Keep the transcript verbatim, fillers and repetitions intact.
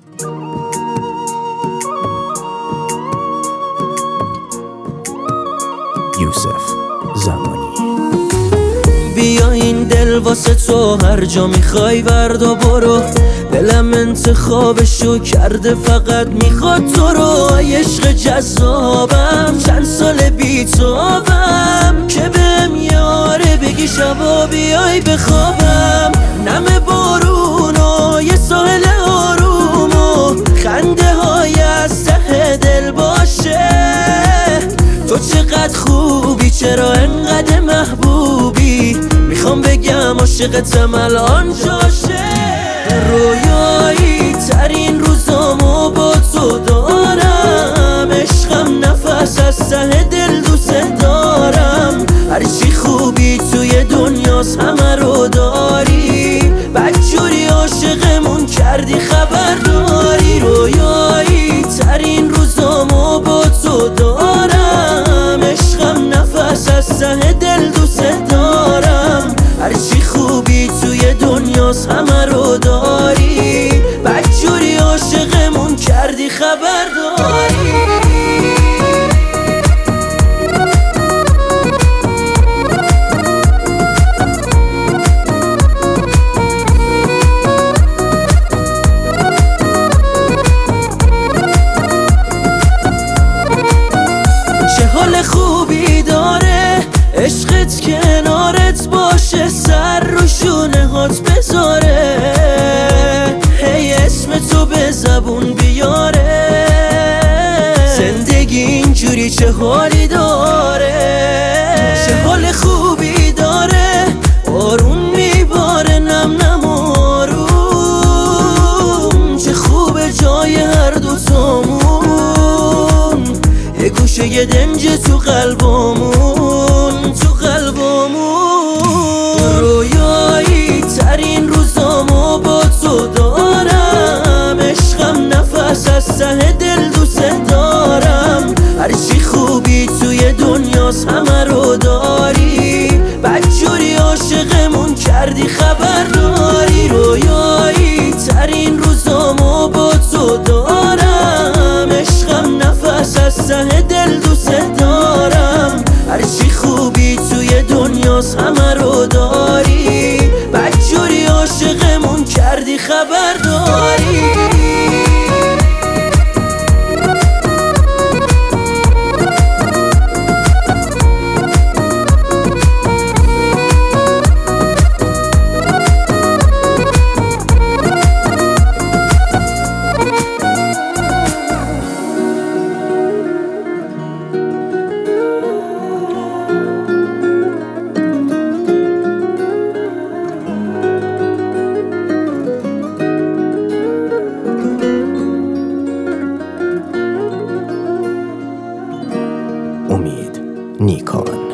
یوسف زمانی. بیا این دل واسه تو هر جا میخوای ورد و برو، دلم انتخابشو کرده فقط میخواد تو رو. عشق جذابم چند سال بیتابم که بهم یاره بگی شبا بیای بخوابم. نم بارون و یه ساحل آروم و خنده های از ته دل باشه. تو چقدر خوبی چرا انقدر محبوبی، میخوام بگم عاشقتم الان جاشه. رویایی ترین روزامو با تو دارم، عشقم نفس از ته دل دوست دارم. هرچی خوبی توی دنیاست همه رو داری، بدجوری عاشقمون کردی خبر داری. رویایی ترین روزامو با تو دارم، عشقم نفس از ته دل دوست دارم. هرچی خوبی توی دنیاست همه رو داری، بدجوری عاشقمون کردی خبر داری. خوبی داره عشقت کنارت باشه، سر رو شونه هات بذاره، هی اسم تو به زبون بیاره. زندگی اینجوری چه حالی داره، چه حال خوبی داره. بارون میباره نم نم آروم، چه خوبه جای هر دوتامون. یه گوشه یه دنج تو قلبمون، تو قلبمون. رویایی ترین روزامو با تو دارم، عشقم نفس از ته دل دوست دارم. هرچی خوبی توی دنیاست همه رو داری، بدجوری عاشقمون کردی خبر داری. رویایی ترین روزامو با تو دارم، عشقم نفس از ته دل دوست دارم. هرچی خوبی توی دنیاست همه رو داری، بدجوری عاشقمون کردی خبر داری. امید نیکان.